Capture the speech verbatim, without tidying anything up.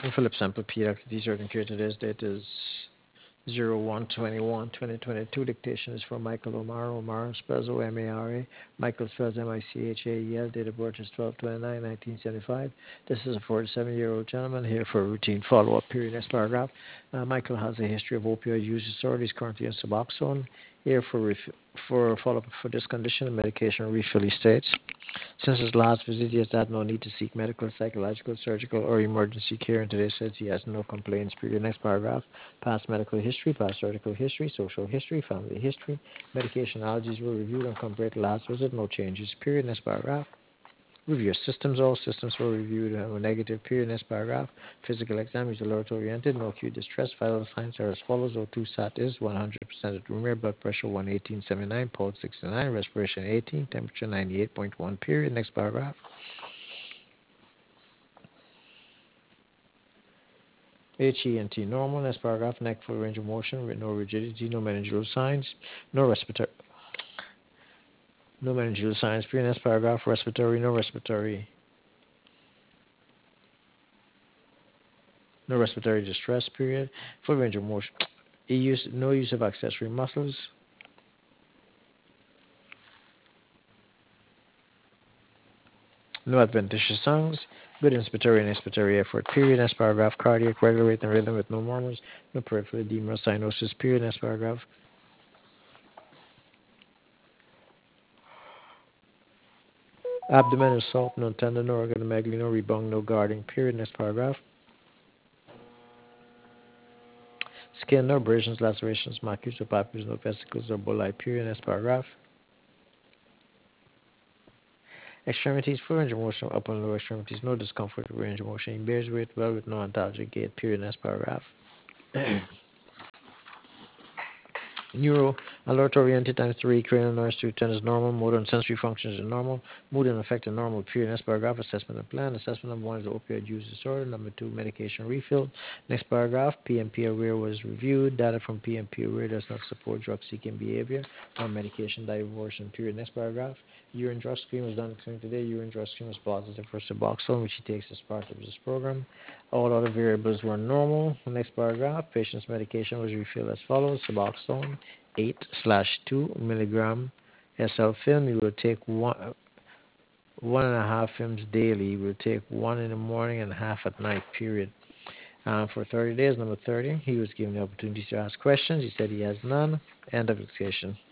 Philip Sample P. Doctor T-shirt and here today's date is zero one twenty-one twenty twenty-two. Dictation is from Michael Omar. Omar spells O M A R A. Michael spells M I C H A E L. Date of birth is twelve twenty-nine nineteen seventy-five. This is a forty-seven-year-old gentleman here for a routine follow-up period. Next paragraph. Uh, Michael has a history of opioid use disorder. He's currently on Suboxone. Here for ref- for follow-up for this condition, medication refill he states. Since his last visit, he has had no need to seek medical, psychological, surgical, or emergency care, and today says he has no complaints. Period. Next paragraph. Past medical history, past surgical history, social history, family history. Medication allergies were reviewed and compared to last visit. No changes. Period. Next paragraph. Review your systems. All systems were reviewed and were negative. Period. Next paragraph. Physical exam is alert oriented. No acute distress. Vital signs are as follows. O two sat is one hundred percent at room air. Blood pressure one eighteen seventy-nine. Pulse sixty-nine. Respiration eighteen. Temperature ninety-eight point one. Period. Next paragraph. H E N T normal. Next paragraph. Neck full range of motion with no rigidity. No meningeal signs. No respiratory. No meningeal signs. Period. Next paragraph. Respiratory. No respiratory. No respiratory distress. Period. Full range of motion. Use, no use of accessory muscles. No adventitious songs. Good inspiratory and expiratory effort. Period. Next paragraph. Cardiac regular rate and rhythm with no murmurs. No peripheral edema or cyanosis. Period. Next paragraph. Abdomen is soft. No tendon, no organomegaly, no rebound, no guarding. Period. Next paragraph. Skin, no abrasions, lacerations, macules, or papules, no vesicles or bullae. Period. Next paragraph. Extremities, full range of motion, upper and lower extremities, no discomfort with range of motion. He bears weight well with no antalgic gait. Period. Next paragraph. Neuro, alert oriented times three, cranial nerves two ten is normal, motor and sensory functions are normal, mood and affect are normal. Period. Next paragraph, assessment and plan. Assessment number one is opioid use disorder. Number two, medication refill. Next paragraph, P M P aware was reviewed. Data from P M P aware does not support drug seeking behavior or medication diversion. Period. Next paragraph, urine drug screen was done today. Urine drug screen was positive for Suboxone, which he takes as part of this program. All other variables were normal. Next paragraph, patient's medication was refilled as follows. Suboxone, eight slash two milligram S L film. You will take one, one and a half films daily. You will take one in the morning and half at night, period. Um, for thirty days, number thirty, he was given the opportunity to ask questions. He said he has none. End of discussion.